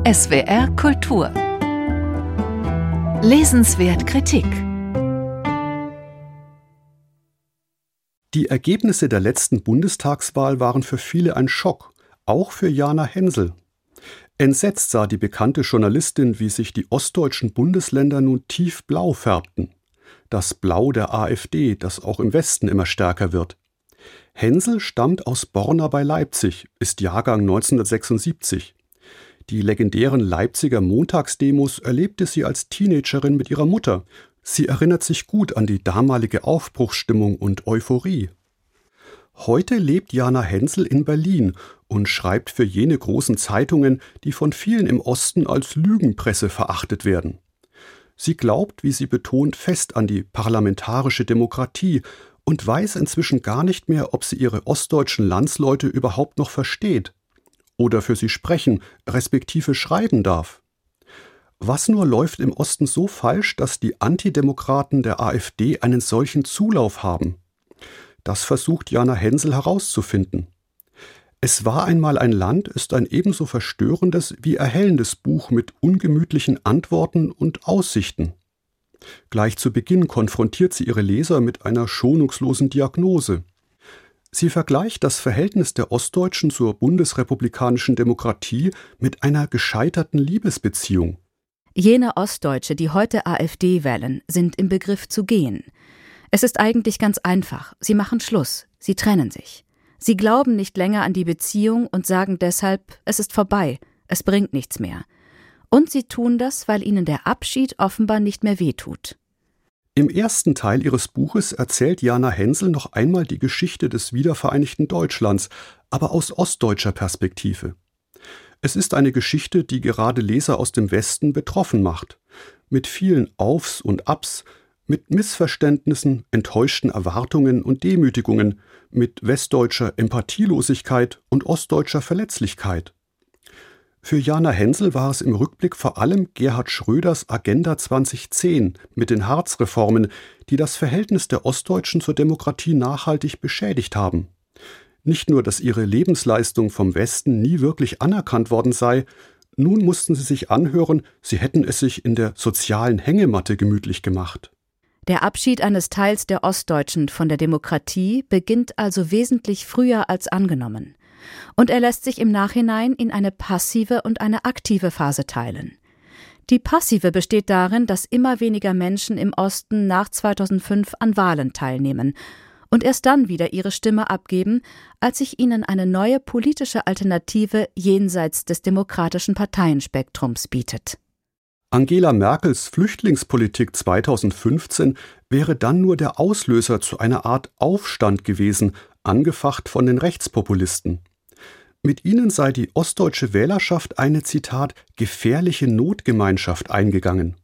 SWR Kultur. Lesenswert Kritik. Die Ergebnisse der letzten Bundestagswahl waren für viele ein Schock, auch für Jana Hensel. Entsetzt sah die bekannte Journalistin, wie sich die ostdeutschen Bundesländer nun tiefblau färbten. Das Blau der AfD, das auch im Westen immer stärker wird. Hensel stammt aus Borna bei Leipzig, ist Jahrgang 1976. Die legendären Leipziger Montagsdemos erlebte sie als Teenagerin mit ihrer Mutter. Sie erinnert sich gut an die damalige Aufbruchsstimmung und Euphorie. Heute lebt Jana Hensel in Berlin und schreibt für jene großen Zeitungen, die von vielen im Osten als Lügenpresse verachtet werden. Sie glaubt, wie sie betont, fest an die parlamentarische Demokratie und weiß inzwischen gar nicht mehr, ob sie ihre ostdeutschen Landsleute überhaupt noch versteht oder für sie sprechen, respektive schreiben darf. Was nur läuft im Osten so falsch, dass die Antidemokraten der AfD einen solchen Zulauf haben? Das versucht Jana Hensel herauszufinden. Es war einmal ein Land ist ein ebenso verstörendes wie erhellendes Buch mit ungemütlichen Antworten und Aussichten. Gleich zu Beginn konfrontiert sie ihre Leser mit einer schonungslosen Diagnose. Sie vergleicht das Verhältnis der Ostdeutschen zur bundesrepublikanischen Demokratie mit einer gescheiterten Liebesbeziehung. Jene Ostdeutsche, die heute AfD wählen, sind im Begriff zu gehen. Es ist eigentlich ganz einfach. Sie machen Schluss. Sie trennen sich. Sie glauben nicht länger an die Beziehung und sagen deshalb, es ist vorbei, es bringt nichts mehr. Und sie tun das, weil ihnen der Abschied offenbar nicht mehr wehtut. Im ersten Teil ihres Buches erzählt Jana Hensel noch einmal die Geschichte des wiedervereinigten Deutschlands, aber aus ostdeutscher Perspektive. Es ist eine Geschichte, die gerade Leser aus dem Westen betroffen macht. Mit vielen Aufs und Abs, mit Missverständnissen, enttäuschten Erwartungen und Demütigungen, mit westdeutscher Empathielosigkeit und ostdeutscher Verletzlichkeit. Für Jana Hensel war es im Rückblick vor allem Gerhard Schröders Agenda 2010 mit den Hartz-Reformen, die das Verhältnis der Ostdeutschen zur Demokratie nachhaltig beschädigt haben. Nicht nur, dass ihre Lebensleistung vom Westen nie wirklich anerkannt worden sei, nun mussten sie sich anhören, sie hätten es sich in der sozialen Hängematte gemütlich gemacht. Der Abschied eines Teils der Ostdeutschen von der Demokratie beginnt also wesentlich früher als angenommen. Und er lässt sich im Nachhinein in eine passive und eine aktive Phase teilen. Die passive besteht darin, dass immer weniger Menschen im Osten nach 2005 an Wahlen teilnehmen und erst dann wieder ihre Stimme abgeben, als sich ihnen eine neue politische Alternative jenseits des demokratischen Parteienspektrums bietet. Angela Merkels Flüchtlingspolitik 2015 wäre dann nur der Auslöser zu einer Art Aufstand gewesen, angefacht von den Rechtspopulisten. Mit ihnen sei die ostdeutsche Wählerschaft eine, Zitat, gefährliche Notgemeinschaft eingegangen.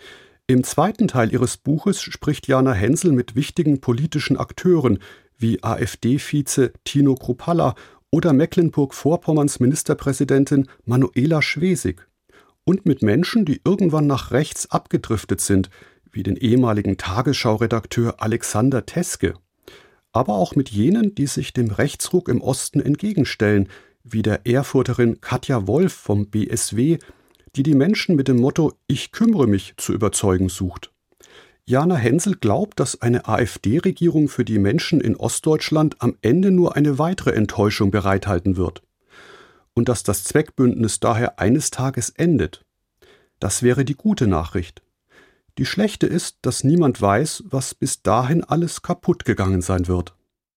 Im zweiten Teil ihres Buches spricht Jana Hensel mit wichtigen politischen Akteuren wie AfD-Vize Tino Kruppalla oder Mecklenburg-Vorpommerns Ministerpräsidentin Manuela Schwesig und mit Menschen, die irgendwann nach rechts abgedriftet sind, wie den ehemaligen Tagesschau-Redakteur Alexander Teske, aber auch mit jenen, die sich dem Rechtsruck im Osten entgegenstellen, wie der Erfurterin Katja Wolf vom BSW, die die Menschen mit dem Motto »Ich kümmere mich« zu überzeugen sucht. Jana Hensel glaubt, dass eine AfD-Regierung für die Menschen in Ostdeutschland am Ende nur eine weitere Enttäuschung bereithalten wird. Und dass das Zweckbündnis daher eines Tages endet. Das wäre die gute Nachricht. Die schlechte ist, dass niemand weiß, was bis dahin alles kaputt gegangen sein wird.